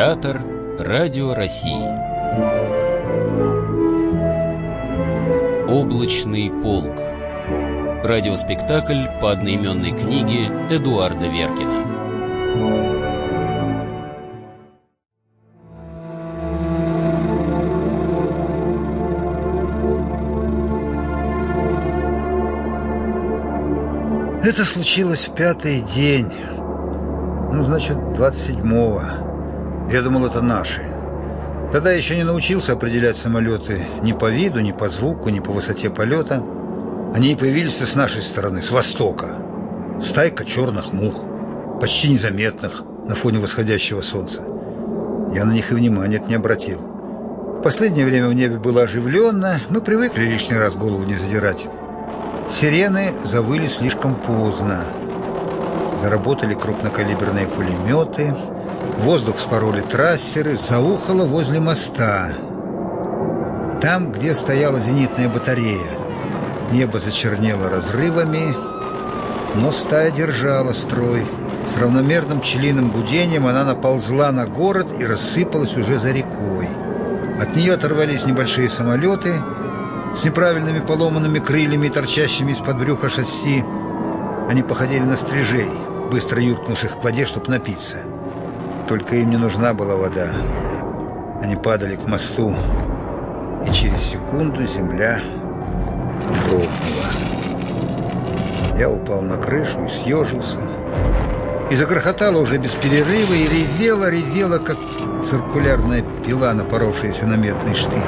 Театр Радио России. Облачный полк. Радиоспектакль по одноименной книге Эдуарда Веркина. Это случилось в пятый день. Значит, 27-го. Я думал, это наши. Тогда я еще не научился определять самолеты ни по виду, ни по звуку, ни по высоте полета. Они и появились с нашей стороны, с востока. Стайка черных мух, почти незаметных на фоне восходящего солнца. Я на них и внимания не обратил. В последнее время в небе было оживленно. Мы привыкли лишний раз голову не задирать. Сирены завыли слишком поздно. Заработали крупнокалиберные пулеметы. Воздух вспороли трассеры. Заухало возле моста. Там, где стояла зенитная батарея. Небо зачернело разрывами, но стая держала строй. С равномерным пчелиным гудением она наползла на город и рассыпалась уже за рекой. От нее оторвались небольшие самолеты с неправильными поломанными крыльями и торчащими из-под брюха шасси. Они походили на стрижей, быстро юркнувших к воде, чтобы напиться. Только им не нужна была вода. Они падали к мосту, и через секунду земля дрогнула. Я упал на крышу и съежился. И загрохотало уже без перерыва, и ревела, как циркулярная пила, напоровшаяся на медный штырь.